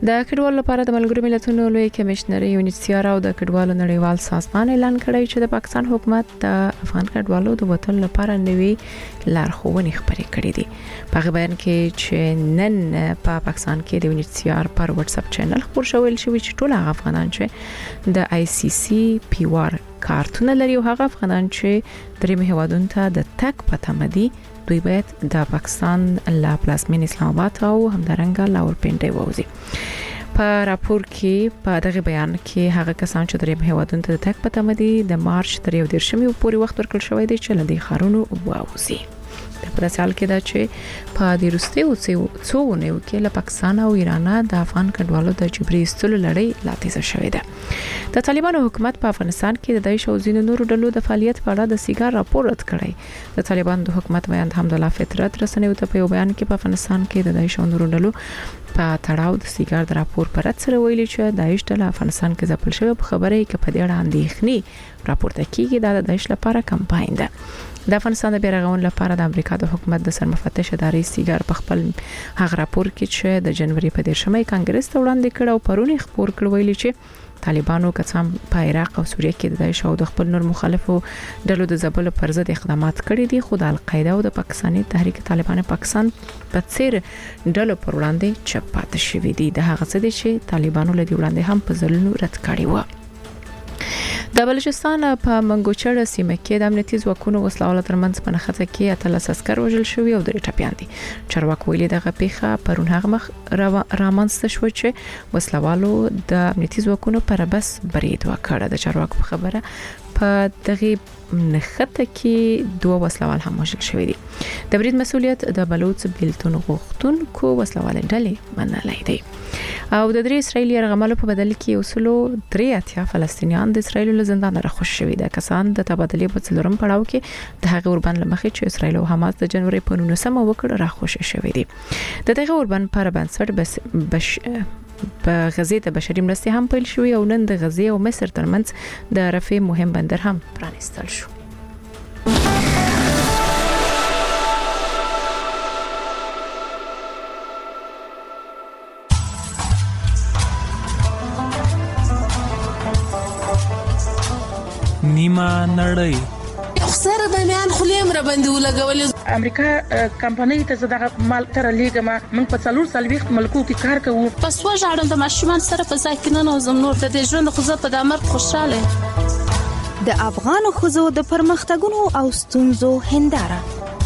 د کډوالو لپاره د ملګرو ملتونو لوی کمشنر یونیسیار او د کډوالو نړیوال سازمان اعلان کړی چې د پاکستان حکومت د افغان کډوالو د وطن لپاره نوي لارښوونې خبرې کړې دي. په بیان کې چې نن په پاکستان کې د یونیسیار پر واتس اپ چینل خبر شوی چې ټول افغانان چې د آی سی سی پی وار کارتونه لري او هغه افغانان چې درې هیوادونو ته د تک پته مدي دوی باید د پاکستان لا پلازمین اسلام آباد او همدارنګه لاورپنډي ووزي. په راپور کې په دغه بیان کې هغه کسان چې درې هیوادونو ته د تک پته مدي د مارچ 13 پورې وخت ورکړل شوی دی چې لدی خارونو ووزي. د پرسال کې دا چې په د روسي او څو کې له پاکستان او ایران د افغان کډوالو د جبري استلو لړۍ لا تیزه شوې ده. د طالبانو حکومت په افغانستان کې د داعش او ځینو نورو ډلو د فعالیت په اړه د سیګار راپور رد کړی. د طالبانو د حکومت بیان حمدالله فطرت رسنیو ته په بیان کې په افغانستان کې د داعش او نورو ډلو په تړاو د سیګار د راپور پر رد سره ویلي چې داعش ډله افغانستان کې ځپل شوی په خبره کې په دې اړه اندېښنې راپورته کیږي دا د داعش لپاره کمپاین ده. د افغانستان د بیرغون لپاره د امریکا د حکومت د سرمفتش ادارې سیګار په خپل هغه راپور کې چې د جنوري په 13 کانګرس ته وړاندې کړ او پرونی خبر کړ ویلي چې طالبانو کسان په عراق او سوریه کې د داعش او د خپل نور مخالفو ډلو د ځپلو پر ضد اقدامات کړي دي. خو د القاعده او د پاکستاني تحریک طالبان پاکستان په څیر ډلو پر وړاندې چپ پاتې شوې دي. د هغه څه دي چې طالبانو لدی وړاندې هم په ځلونو رد کړي و. د بلوچستان په منګوچړ سیمه کې د امنیتي ځواکونو وسلواله ترمنځ په نښته کې اتلس عسكر وژل شوی او درې ټپيان دي. چارواکي ویلي دغه پیښه پرون هغه مخ رامنځته شو چې وسلوالو د امنیتي ځواکونو پر بس برید وکړ. د چارواکو خبره په دغه نښته کې دوه وسلوال هم وژل شوی دي. د برید مسؤلیت د بلوچ بیلتون غوښتونکو وسلوال ډلې منلای دی. او د درې اسرایلی یرغملو په بدل کې اصولو 83 فلسطینیان د اسرایل له زندان راخوش شوی دي. کسان د تبادلې په څلورم پړاو کې د هغه اوربان لمخې چې اسرایل او حماس د جنوري په 19 وکړ راخوش شوی دي. د دغه اوربان پر بنسټ په غزې ته بشري مرستې هم پیل شوې او نن د غزې او مصر ترمنځ د رفح مهم بندر هم پرانیستل شو. نیمه نړۍ سره د میان خلیم را باندې ولګول. امریکا کمپنۍ ته زداغه مال تر لیګما موږ په 4 ملکو کې کار کوو. پس وژاړم د ماشومان سره په ځای کې نه نوزم نور د ژوند خو په دامر خوشاله. د افغان خزو د پرمختګونو او ستونزو هنداره.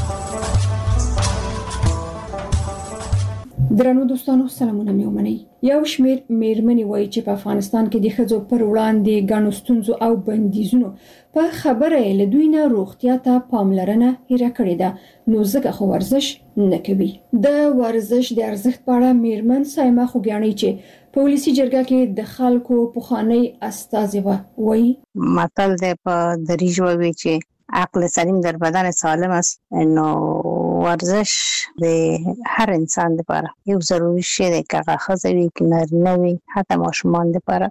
درنو دوستانو سلامونه مې ومنئ. یو شمیر میرمنې وایي چې په افغانستان کې د ښځو پر وړاندې ګڼو ستونزو او بندیزونو په خبره له دوی نه روغتیا ته پاملرنه هېره کړې ده نو ځکه خو ورزش نه کوي. د ورزش د ارزښت په اړه میرمن سایمه خوګیاڼۍ چې په ولسي جرګه کې د خلکو پخوانی استازي وایي متل ده په دریجو وی چې عقل سلیم در بدن سالم است. نو ورزش د هر انسان لپاره یو ضروري شی دی که هغه ښځه وي که نارینه وي حتی ماشومان لپاره.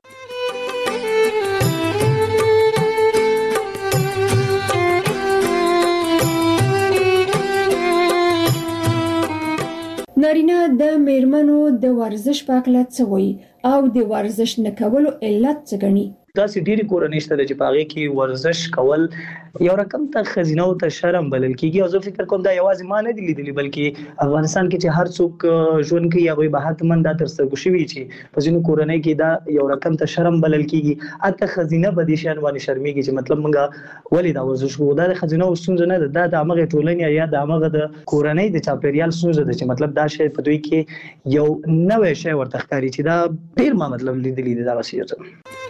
نارینه د میرمنو د ورزش په اړه څه وایي او د ورزش نه کولو علت څه ګڼي؟ دا سټيري کورنۍ شته چې پاغه کې ورزش کول یو رقم ته خزینه او ته شرم بلل کیږي. او زه فکر کوم دا یوازې ما نه دی لیدلی بلکې افغانستان کې چې هر څوک ژوند کوي هغه به حتمن دا تر څنګه شوی چې په ځینو کورنۍ کې دا یو رقم ته شرم بلل کیږي. اته خزینه به دي شان باندې شرمېږي چې مطلب موږ ولې دا ورزش کوو. دا خزینه او ستونزه نه ده، دا د هغه ټولنې یا د هغه د کورنۍ د چاپیریال ستونزه ده چې مطلب دا شی په دوی کې یو نوې شی ورته ښکاري چې دا ډیر ما مطلب لیدلی دا وسیله.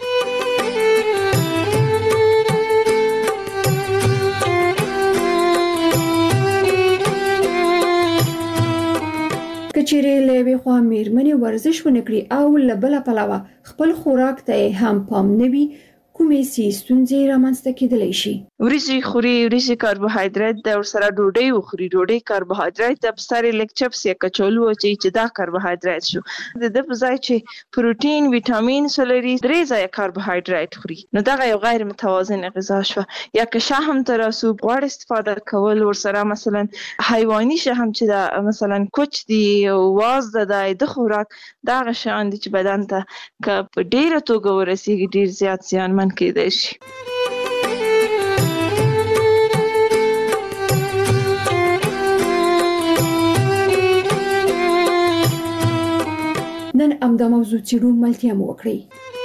کچېرې له یوې خوا میرمنې ورزش ونه کړي او له بله پلوه خپل خوراک ته هم پام نه وي کومې سي ستونزې رامنځته کېدلی شي. وریجې خوري، وریجې کاربوهایډریټ د ورسره ډوډۍ وخوري، ډوډۍ کاربوهایډریټ د بساري لک چپس یا کچالو چې دا کاربوهایډریټ شو. د په ځای چې پروتین، ویټامین سولري 3 ځای کاربوهایډریټ خوري، نو دا یو غیر متوازن غذا شو. یا که شهم تراسو غوړ استفاده کول ورسره مثلا حیواني شهم چې دا مثلا کوچ دی او واز د خوراک دا غشان دي چې بدن ته که په ډیره توګه ورسیږي ډیر زیات زیانمن کېدای شي. نن امدا موضوع چیرو ملتیا مو وکړي.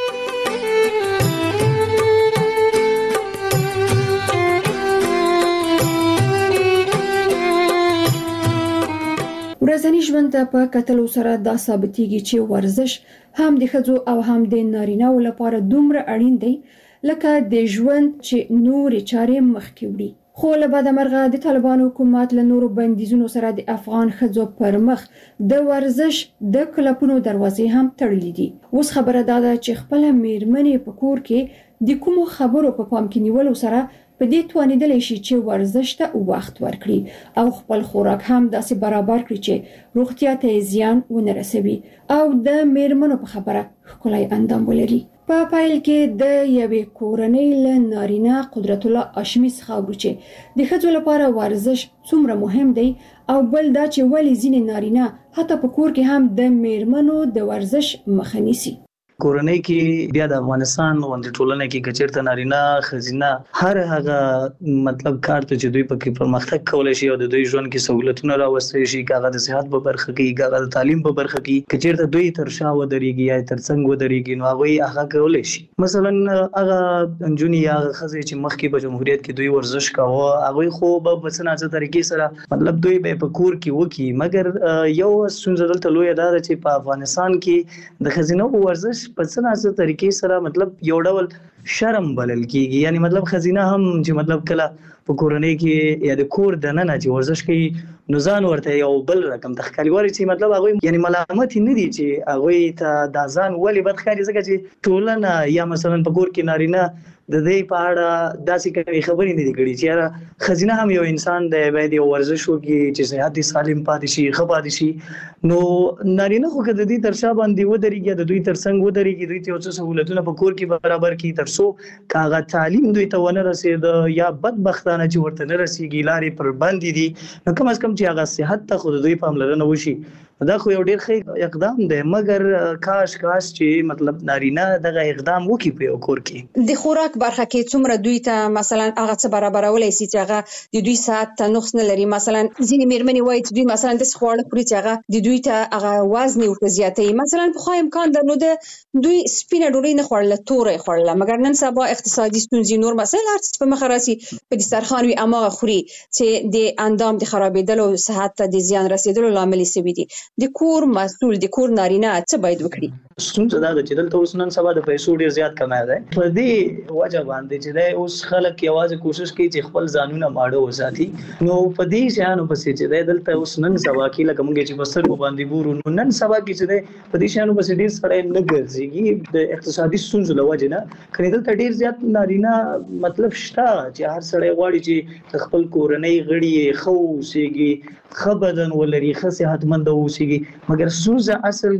ورځنی ژوند ته په کتلو سره دا ثابتېږي چې ورزش هم د ښځو او هم د نارینه‌و لپاره دومره اړین دی لکه د ژوند چې نورې چارې مخکې وړي. خو له بده مرغه د طالبانو حکومت له نورو بندیزونو سره د افغان ښځو پر مخ د ورزش د کلبونو دروازې هم تړلې دي. اوس خبره دا ده چې خپل میرمنې په کور کې د کومو خبرو په پام کې نیولو سره په دې توانیدلی شي چې ورزش ته وخت ورکړي او خپل خوراک هم داسې برابر کړي چې روغتیا ته زیان ونه رسوي او د میرمنو په خبره ښکلی اندام ولري. په پایل کې د یوې کورنۍ له نارینه قدرت الله هاشمي څخه اورو چې د ښځو لپاره ورزش څومره مهم دی او بل دا چې ولې ځینې نارینه حتی په کور کې هم د میرمنو د ورزش مخه نیسي. کورنۍ کې بیا د افغانستان غونډه ټولنه کې کچیرته نارینه خزینه هر هغه مطلب کار ته چې دوی پکې پرمختګ کولای شي او د دوی ژوند کې سہولتونه راوستي شي، هغه د صحت په برخه کې، هغه د تعلیم په برخه کې کچیرته دوی تر شا ودرېږي یا تر څنګ ودرېږي، نو هغه کولای شي. مثلا هغه انجونی یا خزې چې مخکې په جمهوریت کې دوی ورزش کاوه، هغه خو په څنګه طریقې سره مطلب دوی به په کور کې وکي، مګر یو څنګه دلته لوی اداره چې په افغانستان کې د خزینو ورزش په څنګه طریقې سره مطلب یو ډول شرم بلل کیږي. یعنی مطلب خزینه هم چې مطلب کله په کورنۍ کې یا د کور د ننه چې ورزش کوي نو ځان ورته یو بل رقم تخکاری واري چې مطلب هغه یعنی ملامت نه دي چې هغه ته د ځان ولې بدخاري ځکه چې ټولنه یا مثلا په کور کې نارینه د دې په اړه داسې کوي خبرې نه دي کړې چې خزینه هم یو انسان دی باید یو ورزش وکړي چې صحت سالم پاتې شي، ښه پاتې شي. نو نارینه خو کده دې تر شا باندې ودرېږي د دوی تر څنګ ودرېږي، دوی ته څه سہولتونه په کور کې برابر کړي تر څو کاغه تعلیم دوی ته ونه رسید یا بدبختانه چې ورته نه رسیږي لارې پر باندې دي، نو کم از کم چې هغه صحت ته خو دوی پاملرنه وشي. دا خو یو ډیر ښه اقدام دی، مګر کاش چې مطلب نارینه دغه اقدام وکړي په یو کور کې. د خوراک برخه کې څومره دوی ته مثلا هغه څه برابرولای شي چې هغه د دوی ساعت ته نقص نه لري. مثلا ځینې میرمنې وایي چې دوی مثلا د خواړه خوري چې هغه د دوی ته هغه وزن ورته زیاتوي. مثلا په خو امکان درلود دوی سپینه ډوډۍ نه خوړله، تورې خوړله، مګر نن سبا اقتصادي ستونزې نور مسایل هر څه په مخ راسي په دسترخوان وي اماغه خوري چې د اندام د خرابېدلو صحت ته د زیان رسیدلو لامل شوي دي. د کور مسؤل د کور نارینه څه باید وکړي؟ ستونزه دا ده چې دلته اوس نن سبا د پیسو ډیر زیات کمای دی. په دې وجه باندې چې دا اوس خلک یوازې کوشش کوي چې خپل ځانونه ماړه وساتي. نو په دې شانو پسې چې دا دلته اوس نن سبا کې لکه موږ چې بسر باندې ګورو، نو نن سبا کې چې دا په دې شانو پسې ډیر سړی نه ګرځي د اقتصادي ستونزو له وجه نه. کله دلته ډیر زیات نارینه مطلب شته چې هر سړی غواړي چې خپل کورنۍ غړي خو سیږي، ښه بدن ولري، ښه صحتمند اوسېږي، مګر ستونزه اصل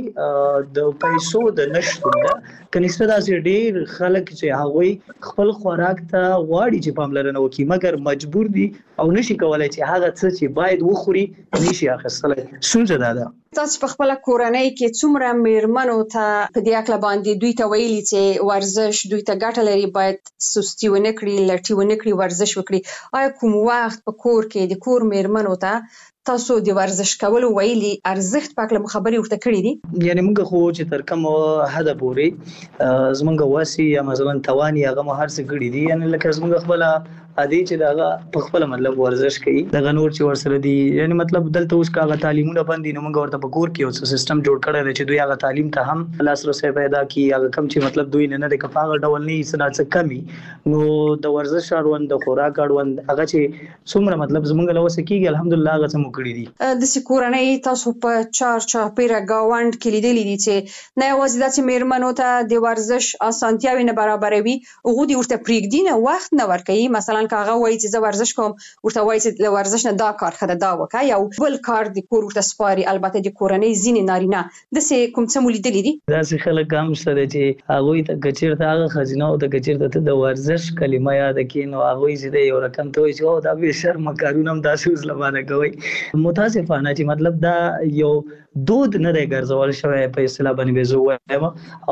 کې د پیسو د نشتون ده. کنيسته داسې ډېر خلک چې هغوی خپل خوراک ته غواړي چې پاملرنه وکړي، مګر مجبور دي او نشي کولای چې هغه څه چې باید وخوري نشي اخیستلی. ستونزه دا ده. تاسو په خپل کورنۍ کې څومره میرمنو ته په دې اړه باندې دوی ته ویلي چې ورزش دوی ته ګټه لري، باید سستی ونه کړي، لټي ونه کړي، ورزش وکړي؟ آیا کوم وخت په کور کې د کور میرمنو ته تاسو د ورزش کولو ویلي ارزښت پاکله خبري ورته کړې دي؟ یعنی موږ خو چې تر کوم حد پورې زمونږ واسي یا مثلا توانی هغه هر څه کړی دي، یعنی لکه زمونږ خپل ادي چې دا په خپل مطلب ورزش کوي دغه نور چې ورسره دي یعنی مطلب دلته اوس کاغه تعلیمونه باندې نو موږ ورته په کور کې اوس سیستم جوړ کړی دی چې دوی هغه تعلیم ته هم لاسرسي پیدا کړي هغه کم چې مطلب دوی نه د کفاغه ډول نه سناڅ کمی نو د ورزش اړوند د خوراک اړوند هغه چې څومره مطلب زمونږ له وسه کېږي الحمدلله هغه څه مو کړی دي د سکورنۍ تاسو په چار پیره گاوند کې لیدلې دي چې نه یوازې د میرمنو ته د ورزش اسانتیاوي نه برابروي او د ورته پریږدي نه وخت نه ورکوي مثلا کاغه وایي چې زه ورزش کوم ورته وایي چې د ورزش نه دا کار خره دا وکړه یو بل کار د کور ورته سپاري البته د کورنۍ ځینې نارینه د سه کوم څه مولیدلې دي دا څه خلک هم سره چې هغه ته کچیر ته هغه خزینه او د کچیر ته د ورزش کلمه یاد کینو هغه چې یو رقم ته وي چې دا به شرم کارونه هم داسې اوس لمانه کوي متاسفانه چې مطلب دا یو دود نه دی ګرځول شوی په اصطلاح باندې به زه وایم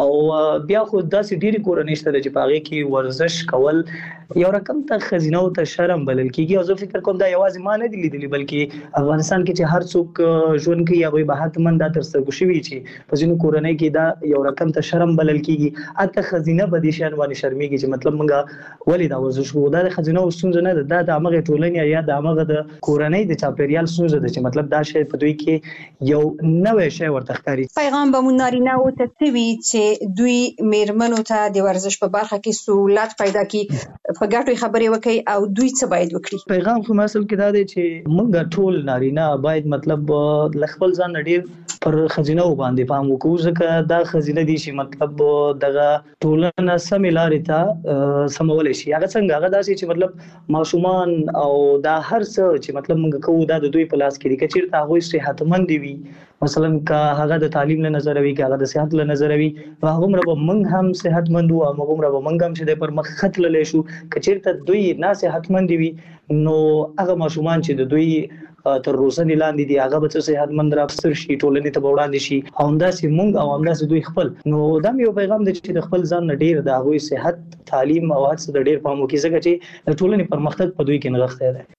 او بیا خو داسې ډېری کورنۍ شته چې په هغه کې ورزش کول یو رقم ته خزینه او ته شرم بلل کیږي او زه فکر کوم دا یوازې ما نه دی لیدلی بلکې افغانستان کې چې هر څوک ژوند کوي هغه به حتمن دا تر څنګه شوی چې په ځینو کورنۍ کې دا یو رقم ته شرم بلل کیږي اته خزینه به دي شان باندې شرمېږي چې مطلب موږ ولې دا ورزش کوو دا خزینه او ستونزه نه ده دا هغه ټولنې یا د هغه د کورنۍ د چاپیریال ستونزه ده چې مطلب دا شی په دوی کې یو نوې شی ورته ښکاري پیغام به مون نارینه او ته وی چې دوی میرمنو ته د ورزش په برخه کې سہولت پیدا کړي په ګټو خبرې وکړي او دوی څه باید وکړي پیغام خو اصل کې دا دی چې موږ ټول نارینه باید مطلب خپل ځان ډیر پر خزینه باندې پام وکړو ځکه دا خزینه دي چې مطلب دغه ټولنه سمې لارې ته سمول شي هغه څنګه هغه داسې چې مطلب ماشومان او دا هر څه چې مطلب موږ کوو دا د دوی په لاس کې دي چې چیرته هغه صحتمند وي مثلا که هغه د تعلیم له نظر وي که هغه د صحت له نظر وي هغه مربه موږ هم صحتمند او هغه مربه موږ هم چې د پر مخ خط للی شو که چیرته دوی نه صحتمند وي نو هغه ماشومان چې د دوی تر روزنې لاندې دي هغه به صحتمند راپستر شي ټولنې ته وړاندې شي او همداسې موږ او همداسې دوی خپل نو دا یو پیغام دی چې د خپل ځان ډیر د هغوی صحت تعلیم او هڅه د ډیر پام وکړي ځکه چې د ټولنې پرمختګ په دوی کې نغښتی دی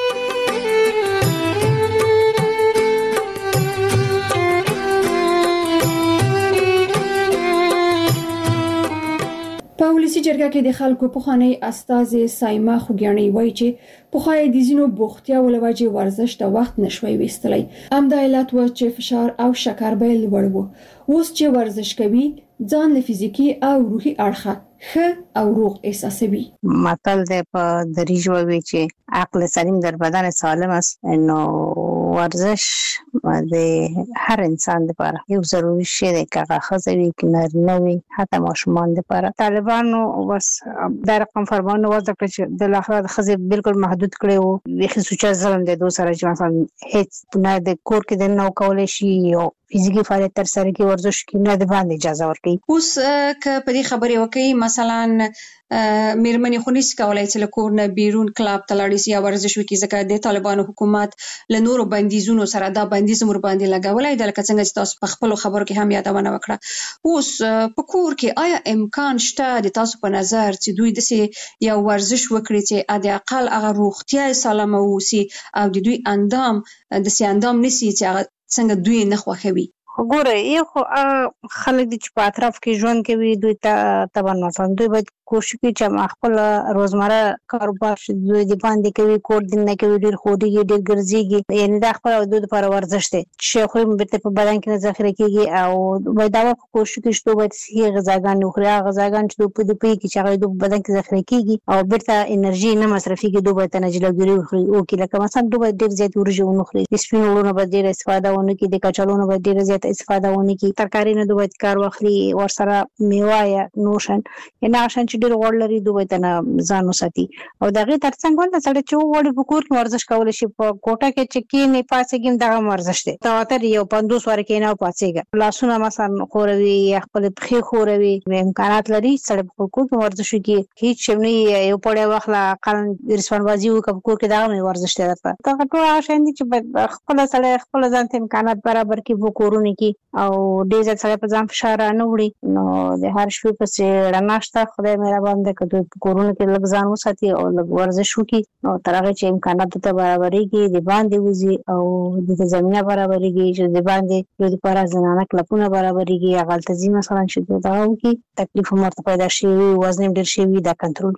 په ولسی جرګه کې د خلکو پخوانی استاد سایما خوګیانی وایي چې پخوای د زینو بوختیا ولوجه ورزش د وخت نشوي وستلی ام د علت و چې فشار او شکر به لوړ وو اوس چې ورزش کوي ځان له فزیکی او روحي اړخه ښه او روغ احساسوي متل د په دریجو وی چې عقل سلیم در بدن سالم است نو ورزش د هر انسان لپاره یو ضروري شی دی که هغه خزوي کې نارینه وي حتی ماشومان لپاره طالبانو بس دا رقم فرمانو وځه چې د لاخره خزي بالکل محدود کړي وو ویخي سوچا ځلم د دوه سره چې مثلا هیڅ نه د کور کې د نو کولای شي او فزیکی فعالیت تر سره کې ورزش کې نه د باندې اجازه ورکړي اوس که په دې خبرې وکړي مثلا میرمنې خو نشي کولای چې له کور نه بیرون کلاب ته لاړ شي یا ورزش وکړي ځکه د طالبانو حکومت له نورو بندیزونو سره دا بندیز مر باندې لګولای د لکه څنګه چې تاسو په خپل خبرو کې هم یادونه وکړه اوس په کور کې آیا امکان شته د تاسو په نظر چې دوی د یو ورزش وکړي چې د اقل هغه روغتیا سالمه ووسی او د دوی اندام د سي اندام نسی چې څنګه دوی نه خوښوي ګوره یو خو خلک د چې په اطراف کې ژوند کوي دوی ته طبعا مثلا دوی باید کوشش کوي چې خپل روزمره کاروبار دوی د باندې کوي کور دین نه کوي ډیر خوډيږي ډیر ګرځيږي یعنی دا خپل د دوی لپاره ورزش دی چې خو به په بدن کې ذخیره کیږي او باید دا کوشش کوي چې دوی صحیح غذاګان وخوري غذاګان چې دوی په دې کې چې هغه د بدن کې ذخیره کیږي او بیرته انرژي نه مصرفيږي دوی باید نه جلګري وخوري او کې لکه مثلا دوی ډیر زیات ورجو ونخوري سپینولونه به ډیر استفاده ونه کوي د کچالونو به ډیر زیات استفاده ونه کوي ترکاری نه دوی کار واخلي ورسره میوه یا نوشن یا ناشن چې ډیر وړ لري دوی ته ځان وساتي او دغه ترڅنګ ول سره چې وړي په کور کې ورزش کول شي په کوټه کې چې کې نه پاسېږم دغه ورزش دی تواتر یو 50 ور کې نه پاسېږي لاسونه مثلا خوروي یا خپل پخې خوروي امکانات لري سره په کور کې ورزش کوي هیڅ شمني یو پړې واخلا قانون رسوان بازي وکړ کور کې دغه ورزش دی دا ټول شاین دي چې خپل سره خپل ځان ته امکانات برابر کې وکورونه کې او ډیر سره په ځان فشار نه وړي نو د هر شپه په څیر راناشته خدای مې باندې کته کورونه کې لږ ځان وساتي او لږ ورزش وکړي نو تر هغه چې امکانات ته برابرېږي د باندې وزي او د زمينه برابرېږي چې د باندې د لپاره زنانه کلپونه برابرېږي هغه تنظیم مثلا چې دا وکړي تکلیف مرته پیدا شي وزن ډیر شي دا کنټرول کړي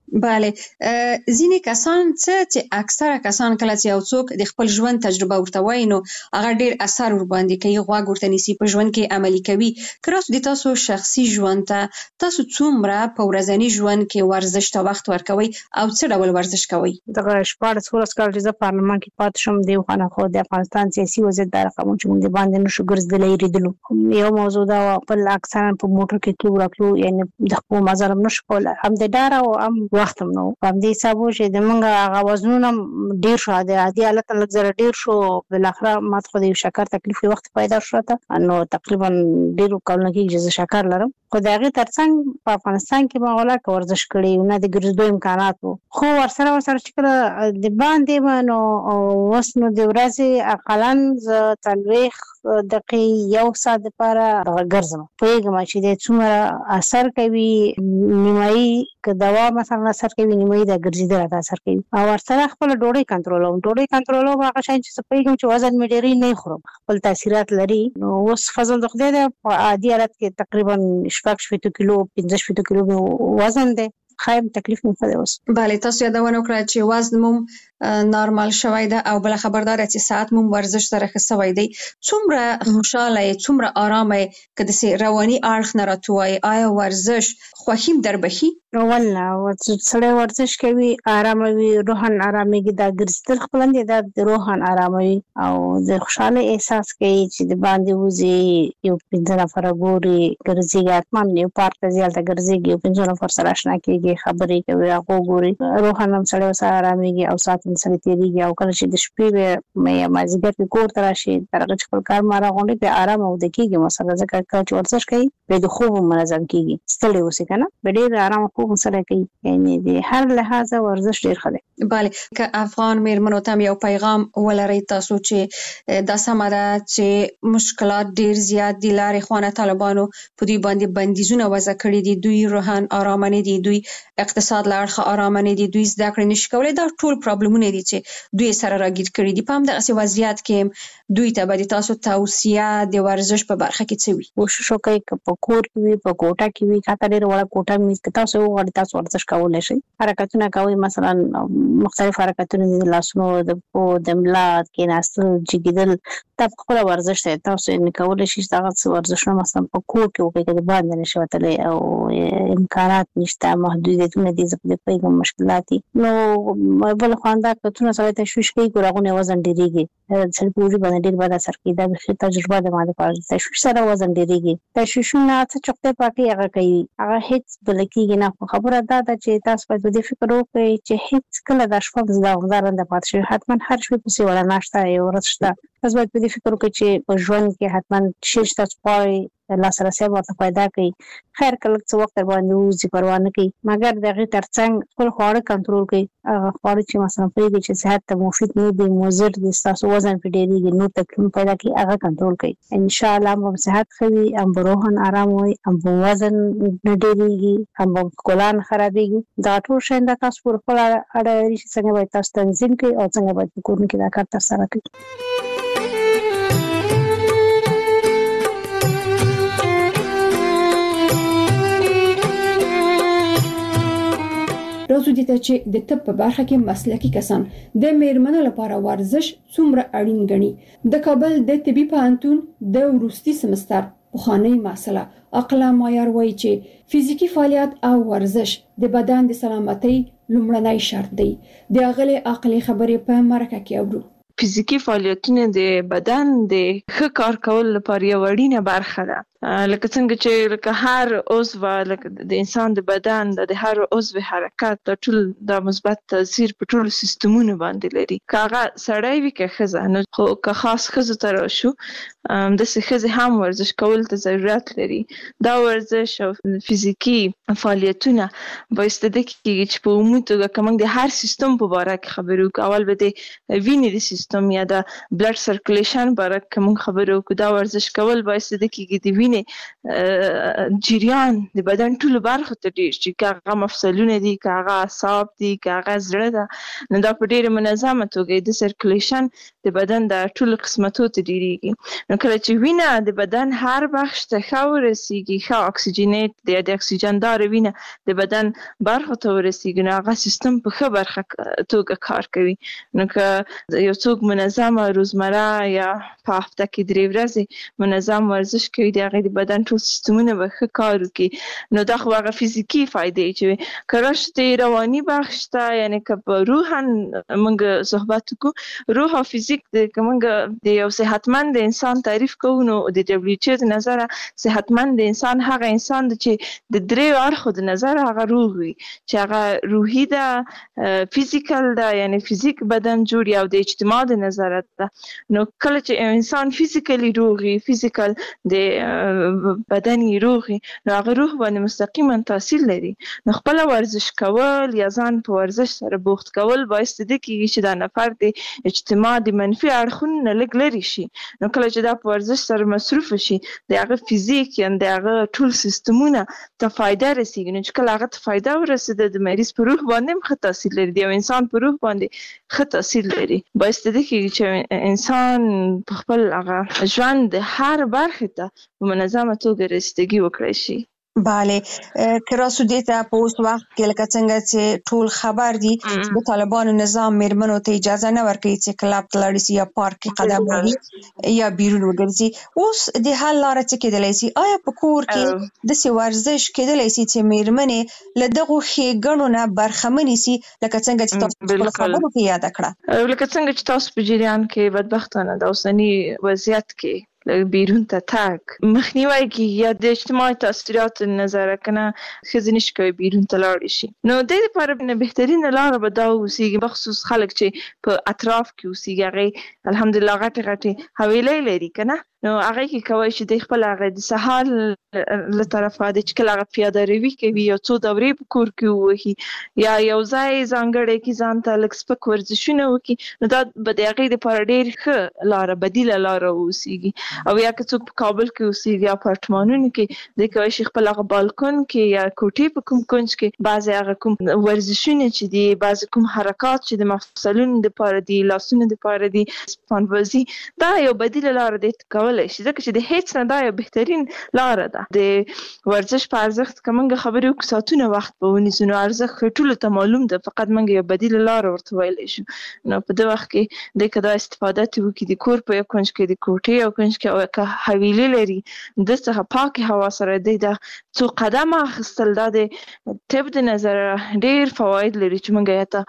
bale ځینې کسان چې اکثره کسان کله چې یو څوک د خپل ژوند تجربه ورته وایي نو هغه ډیر اثر ور باندې کوي غوږ ورته نیسي په ژوند کې عملي کوي کراس د تاسو شخصي ژوند ته تاسو څومره په ورځني ژوند کې ورزش ته وخت ورکوي او څه ډول ورزش کوي دغه 14 کال چې زه پارلمان کې پات شم دی خو خو د افغانستان سیاسي وضعیت د رقم چې موږ باندې نشو ګرځېدلې ریدلو یو موضوع دا په اکثرا په موټر کې تلو راتلو یعنی د خپل مزرم نشو کول هم د ډار او هم وخت هم نو هم دې حساب چې د منګه هغه وزنونه ډیر شو د عادي حالت لږ زره ډیر شو بل اخره ماته خو د شکر تکلیف وخت پیدا شو ته نو تقریبا ډیر کولونه کې چې شکر لرم خو دا غي ترڅنګ په افغانستان کې مغولا ورزش کړی نه د ګرځېدو امکانات خو ورسره چې کله د باندې نو وسنو د ورځې اقلن ز تلويخ دقیقې یو ساعت لپاره ګرځم پیغام چې د څومره اثر کوي نیمایي که دوا مثلا اثر کوي نیمایي د ګرځېدل د اثر کوي او ورسره خپل ډوډۍ کنټرولوم هغه شای چې پیغام چې وزن مې ډېری نه خورم خپل تاثیرات لري نو اوس فضل د خدای د عادي حالت کې تقریبا 15 کیلو 15 کیلو وزن دی خایم تکلیف نه پدې اوس bale تاسو یادونه وکړه چې وزن مو نارمال شوی ده او بل خبردار چې ساعت مو ورزش سره خسوي دی څومره خوشاله څومره آرامه کده سي رواني اړخ نه راتوي آیا ورزش خوښیم در بخي والله سړی ورزش کوي آرامه وي روحان آرامي دا ګرځتل خپلند د روحان آرامي او د خوشاله احساس کوي چې د باندې وځي یو 15 نفر ګوري ګرځي اتمن یو پارک ته ځل ته ګرځي یو 15 نفر سره آشنا کیږي خبرې کوي هغه ګوري روحان هم سړی سره آراميږي او سات سره تیریږي او کله چې د شپې مې مازیګر کې کور ته راشي ترغه خپل کار مارا غونډه په آرام او د کیږي مثلا ځکه چې ورزش کوي د خوب منظم کیږي ستړي اوسې کنه ډېر آرام خوب سره کوي یعنی د هر لحاظه ورزش ډېر ښه دی bale که افغان میرمنو ته یو پیغام ولري تاسو چې د سمره چې مشکلات ډېر زیات دي لارې خوانه طالبانو په دې باندې بندیزونه وضع کړی دي دوی روحان آرام نه دي دوی اقتصاد لارخه آرام نه دي دوی زده کړې نشي کولای دا ټول پرابلمونه دي چې دوی سره راګیر کړی دي په هم دغه وضعیت کې دوی ته به تاسو توصیه د ورزش په برخه کې څه وي کوشش وکړئ په کور کې وي په کوټه کې وي خاطر ډېر وړه کوټه مې تاسو وغواړئ تاسو ورزش کولای شئ حرکتونه کوي مثلا مختلف حرکتونه د لاسونو د پو د ملا کې ناستل جګیدل تاسو خپل ورزش ته تاسو نه کولای شئ دا ورزشونه مثلا په کور کې وکړئ د باندې نشوتلې او امکانات نشته محدودیتونه دي زپد پیغام مشکلات نو بل خواندا کتونه سره تشویش کوي ګورغونه وزن ډیریږي سړي پوری باندې ډیر بد اثر کوي دا به تجربه د ماده پاره تشویش سره وزن ډیریږي تشویشونه څه چوکته پاکي هغه کوي هغه هیڅ بلکې نه خبره ده چې تاسو په دې فکر وکړئ چې هیڅ کله د شپږ ځله د پات شي حتما هر شپه په سی ولا ناشته یو ورځ تاسو باید په دې فکر وکړئ چې په ژوند کې حتما شي تاسو پای الله سره سره ورته پیدا کوي خیر کله څه وخت باندې وځي پروا نه کوي مګر دغه ترڅنګ خپل خواړه کنټرول کوي خواړه چې مثلا پرېږي چې صحت ته مفید نه دي مضر دي تاسو وزن په ډېریږي نو تکلیف پیدا کوي هغه کنټرول کوي ان شاء الله هم صحت خوي هم روحان آرام وي هم وزن نه ډېریږي هم کولان خرابېږي دا ټول شین د تاسو پر خپل اړه څنګه باید تاسو تنظیم کوي او څنګه باید کور کې دا کار ترسره کړئ راځو دې ته چې د طب په برخه کې مسلکي کسان د میرمنو لپاره ورزش څومره اړین ګڼي د کابل د طبي پوهنتون د وروستي سمستر پخوانی مسله عقله معیار وایي چې فزیکی فعالیت او ورزش د بدن د سلامتۍ لومړنی شرط دی د غلې عقلي خبرې په مرکه کې اورو فزیکی فعالیتونه د بدن د ښه کار کول لپاره یو اړینه برخه ده لکه څنګه چې لکه هر عضو لکه د انسان د بدن د هر عضو حرکت د ټول د مثبت تاثیر په ټول سیستمونو باندې لري کاغه سړی وی که خزه نو خو که خاص خزه تر شو د خزه هم ورزش کول ته ضرورت لري دا ورزش او فزیکی فعالیتونه باید د کیږي چې په عمومي توګه کوم د هر سیستم په اړه خبرو کول به د وینې د سیستم یا د بلډ سرکولیشن په اړه کوم خبرو کو دا ورزش کول باید د کیږي د وینې وینې جریان د بدن ټولو برخو ته ډیر شي، که هغه مفصلونه دي، که هغه اعصاب دي، که هغه زړه ده، نو دا په ډیره منظمه توګه د سرکولیشن د بدن د ټولو قسمتو ته ډیریږي. نو کله چې وینه د بدن هر بخش ته ښه ورسیږي، ښه اکسیجنیت د اکسیجندار وینه د بدن برخو ته ورسیږي، نو هغه سیستم په ښه برخه توګه کار کوي. نو که یو څوک منظمه روزمره یا په هفته کې 3 ورځې منظم ورزش کوي، د هغې د بدن ټول سیستمونه به ښه کار وکړي. نو دا خو هغه فزیکي فایدې چې که راشو د رواني بخش ته، یعنې که په روحاً موږ صحبت وکړو، روح او فزیک که موږ د یو صحتمند انسان تعریف کوو، نو د WHO د نظره صحتمند انسان هغه انسان دی چې د 3 اړخو د نظره هغه روغ وي، چې هغه روحي ده، فزیکل ده یعنې فزیک بدن جوړي، او د اجتماع د نظره ده. نو کله چې انسان فزیکلی روغي، فزیکل د بدن یې روغي، نو هغه روح باندې مستقیما تاثیر لري. نو خپل ورزش کول یا ځان په ورزش سره بوخت کول باعث دي کېږي چې دا نفر د اجتماع د منفي اړخونو نه لږ لرې شي. نو کله چې دا په ورزش سره مصروف شي، د هغه فزیک یا د هغه ټول سیستمونه ته فایده رسیږي. نو چې کله هغه ته فایده ورسېده، د مریض په روح باندې هم ښه تاثیر لري، د یو انسان په روح باندې ښه تاثیر لري. باعث دي کېږي چې انسان په خپل هغه ژوند د هر برخې ته په منظمه توګه رسیدګي وکړی شي. بله، که راسو دیتا په اوس وخت کې لکه څنګه چې ټول خبر دي د طالبانو نظام میرمنو ته اجازه نه ورکوي چې کلب ته لاړ شي یا پارک کې قدم ووهي یا بیرون وګرځي. اوس د حل لاره څه کېدلی شي؟ آیا په کور کې داسې ورزش کېدلی شي چې میرمنې له دغو ښېګڼو نه برخمنې شي، لکه څنګه چې تاسو په خپلو خبرو کې یاده کړه؟ لکه څنګه چې تاسو په جریان کې بدبختانه د اوسني وضعیت کې بیرون ته تګ مخنیوي کیږي، یا د اجتماعي تاثیراتو نظر کنه ښځې نشي کولی بیرون ته لاړې شي. نو د دې لپاره بهترینه لاره به دا اوسېږي، بخصوص خلک چې په اطراف کې اوسېږي، هغې الحمدلله غټې غټې حویلۍ لري که نه، نو هغې کې کولی شي د خپل هغه د سهار له طرفه د چې کله هغه پیاده روي کوي، یو څو دورې په کور کې ووهي، یا یو ځای ځانګړی کې ځان ته لږ سپک ورزشونه وکړي، نو دا به د هغې دپاره ډېر ښه لاره، بدیله لاره واوسېږي. او یا که څوک په کابل کې اوسېږي یا اپارتمانونو کې، دی کولی شي خپل هغه بالکون کې یا کوټې په کوم کونج کې بعضې هغه کوم ورزشونه چې دي، بعضې کوم حرکات چې د مفصلونو دپاره دي، لاسونو دپاره دي، سپانبازي، دا یو بدیله لاره دی کولی شي، ځکه چې د هیڅ نه دا یو بهترین لاره ده. د ورزش په ارزښت که موږ خبرې وکړو ساعتونه وخت به ونیسو، نو ارزښت ټولو ته معلوم ده، فقط موږ یو بدیله لاره ورته ویلی شو. نو په دې وخت کې دی که دا استفاده ترې وکړي، د کور په یو کونج کې، د کوټې یو کونج کې، او که حویلي لري د څخه پاکې هوا سره دی دا څو قدمه اخیستل، دا د طب د نظره ډېر فواید لري چې موږ یې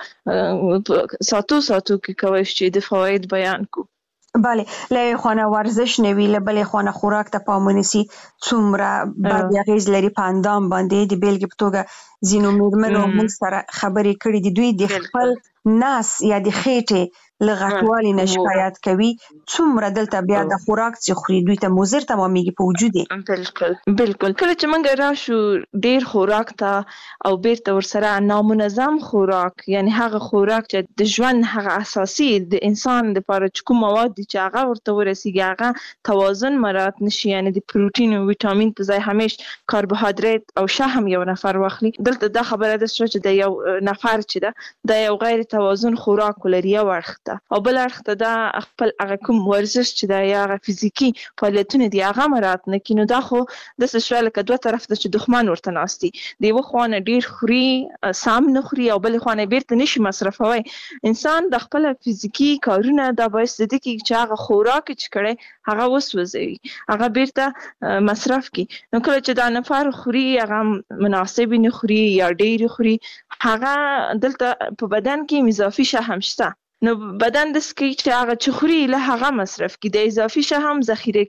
ته ساعتو کې کولی شو د فواید بیان کړو. بله، له یوې خوا نه ورزش نه وي، له بلې خوا نه خوراک ته پام ونیسي، څومره بد اغېز لري په اندام باندې. د بیلګې په توګه ځینو میرمنو موږ سره خبرې کړي دي، دوی د خپل ناس یا د خېټې له غټوالي نه شکایت کوي، څومره دلته بیا د خوراک چې خوري دوی ته مضر تمامیږي په وجود یې. بالکل کله چې موږ راشو ډېر خوراک ته او بیرته ورسره نامنظم خوراک، یعنی هغه خوراک چې د ژوند هغه اساسي د انسان دپاره چې کوم مواد دي چې هغه ورته ورسیږي، هغه توازن مراعات نشي، یعنی د پروتین او ویټامین په ځای همیش کاربوهایدریت او شحم یو نفر واخلي. دلته دا خبره ده چې د یو نفر چې ده دا یو غیر توازن خوراک ولري یو اړخ ته، او بل اړخ ته دا خپل هغه کوم ورزش چې دا یا هغه فزیکي فعالیتونه دي هغه مراعات نه کړي. نو دا خو داسې شوه لکه دوه طرف ته چې دښمن ورته ناست دي، د یوه خوا نه ډېر خوري سم نه خوري، او بلې خوا نه بیرته نشي مصرفوی. انسان د خپل فزیکي کارونه دا باعث د دې کېږي چې هغه خوراک چې کړی هغه وسوځوي، هغه بیرته مصرف کړي. نو کله چې دا نفر خوري هغه مناسب نه خوري یا ډېر خوري، هغه دلته په بدن کې اضافي شحم شته، نو بدن داسې کوي چې هغه چې خوري له هغه مصرف کړي، د اضافي شحم ذخیره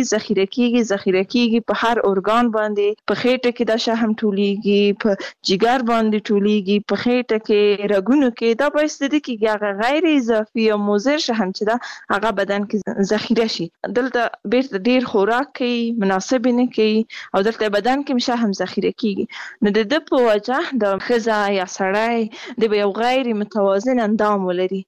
کېږي په هر ارګان باندې، په خېټه کې دا شحم ټولیږي، په جګر باندې ټولیږي، په خېټه کې، رګونو کې. دا باعث د دې کېږي هغه غیر اضافي او مضر شحم چې دا هغه بدن کې ذخیره شي. دلته بیرته ډېر خوراک کوي، مناسب نه کوي، او دلته بدن کې شحم ذخیره کېږي. نو د ده په وجه د ښځه یا سړی د یو غیر متوازن اندام ولري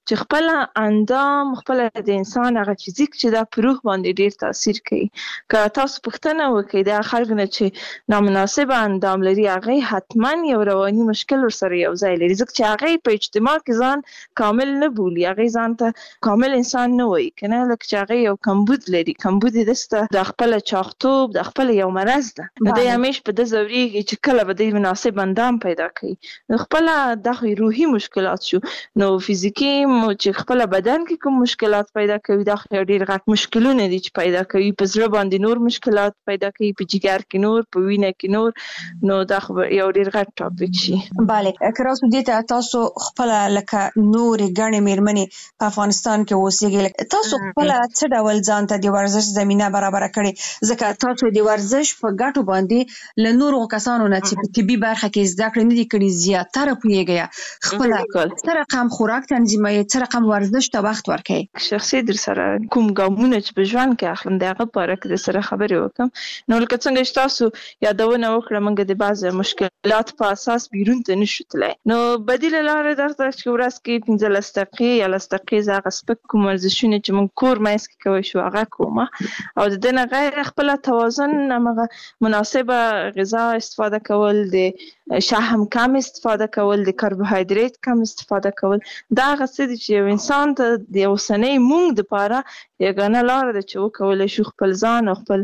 چې خپل اندام خپل د انسان هغه فزیک چې دا په روح باندې ډیر تاثیر کوي. که تاسو پوښتنه وکړئ د خلک نه چې نامناسب اندام لري هغه حتما یو رواني مشکل ورسره یو ځای لري، ځکه چې هغه په اجتماع کې ځان کامل نه بولي، هغه ځان ته کامل انسان نه وایي کنه، لکه چې هغه یو کمبود لري. کمبود دسته د خپل چاغتوب د خپل یو مرض ده، د همیش په د زوريږي چې کله به د مناسب اندام پیدا کړي. نو خپل د روحي مشکلات شو، نو فزیکی چې خپل بدن کې کوم مشکلات پیدا کوي دا ډېر غټ مشکلونه دي چې پیدا کوي. په زړه باندې نور مشکلات پیدا کوي، په جګر کې نور، په وینه کې نور، نو دا یو ډېر غټ ټاپک شي. bale کراوس دې ته تاسو خپل لکه نور غنې میرمنې په افغانستان کې اوسېږي، تاسو خپل څه ډول ځان ته د ورزش زمينه برابر کړي؟ ځکه تاسو د ورزش په ګټو باندې له نورو کسانو نه چې په طبي برخه کې زده کړې نه دي کړي زیاتره پوهیږي، خپل څه رقم خوراک تنظیموي، څه رقم ورزش ته وخت ورکړي؟ شخصي در سره کوم ګامونه چې په ژوند کې اخلم دغه په اړه کې سره خبرې وکم. نو لکه څنګه چې تاسو یادونه وکړه موږ د بعض مشکلات په اساس بیرون ته نشو تلای، نو بدیل لاره درته چې ورځ کې 15 دقیقې یا 10 دقیقې زغه سپک کوم ورزشونه چې موږ کور مېس کې کوي شو هغه کومه، او د دنه غیر خپل توازن هغه مناسبه غذا استفاده کول، د شحم کم استفاده کول، د کاربوهایدریت کم استفاده کول، دا غسه دي چې انسان ته د اوسنۍ مونږ د پاره یګانه لار ده چې وکول شو خپل ځان او خپل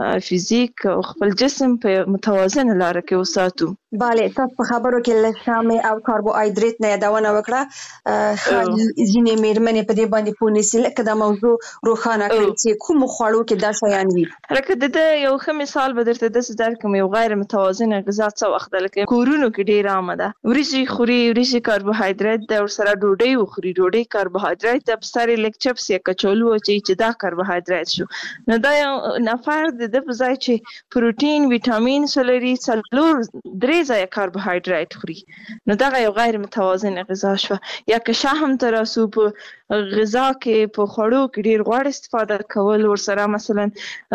فزیک او خپل جسم په متوازن لار کې وساتو. bale تاسو په خبرو کې لشامه او کاربوهایدریت نه یادونه وکړه، ځینې میرمنې په دې باندې پوه نشي لکه دا موضوع روښانه کړي چې کوم خوړو کې دا شیان وي. لکه د یو ښه مثال به درته د در کوم یو غیر متوازن غذا څه وخت لکه کورونو کې ډیر عامه ده، وریجې خوري، وریجې کاربوهایدریت ده، ور سره ډوډۍ وخوري، ډوډۍ کاربوهایدریت ده، بسره لیک چپس یا کچالو چې دا کاربوهایدریت شو. نو دا یو نفر د ځای چې پروتین، ویټامین سولري، څلور درې ځای کاربوهایدریت خوري، نو دا یو غیر متوازن غذا شو. یا که شحم تراسو په غذا کې په خوړو کې ډیر غوړ استفاده کول، ور سره مثلا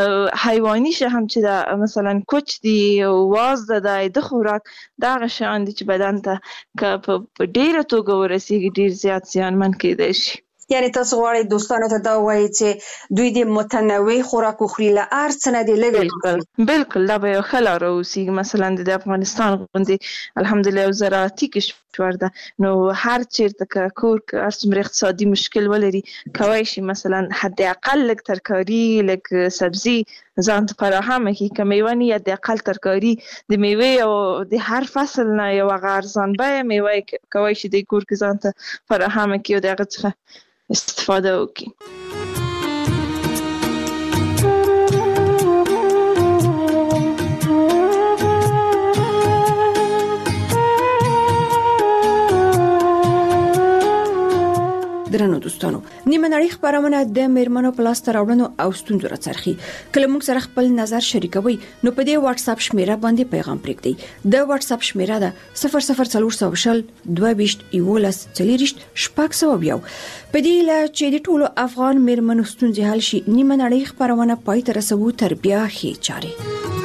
حیواني شحم چې دا مثلا کوچ دی او واز د خوراک دا غشان دي چې بدن ته په ډیره توګه ورسیږي ډیر زیات زیانمن کېدای شي. یعنی تاسو غواړئ دوستانو ته دا وایي چې دوی د متنوع خوراک خوري، له هر څه نه دی لږ. بالکل دا به یو ښه لاره اوسي. مثلا د افغانستان غوندې الحمدلله یو زراعتي کشور ده، نو هر چیرته که کور هر څومره اقتصادي مشکل ولري کولی شي مثلا حد اقل لږ ترکاري، لږ سبزي ځان ته فراهم کړي. که میوه نه حد اقل ترکاري د میوې او د هر فصل نه یو هغه ارزان بیه میوه کولی شي د کور کې ځان ته فراهم کړي او د هغه څخه استفاده وکړي. درنو دوستانو، نیمه نړۍ خبرونه د میرمنو په لاس راوړنو او ستونزو راڅرخي. کله موږ سره خپل نظر شریکوي نو په دې واتس اپ شمیره باندې پیغام پرېږدئ. د واتس اپ شمیره ده 00400 22 11 40 شپږ. په دې لا چې د ټولو افغان میرمنو ستونزې حل شي، نیمه نړۍ خبرونه پای ته رسوي تر بیا خې چاري.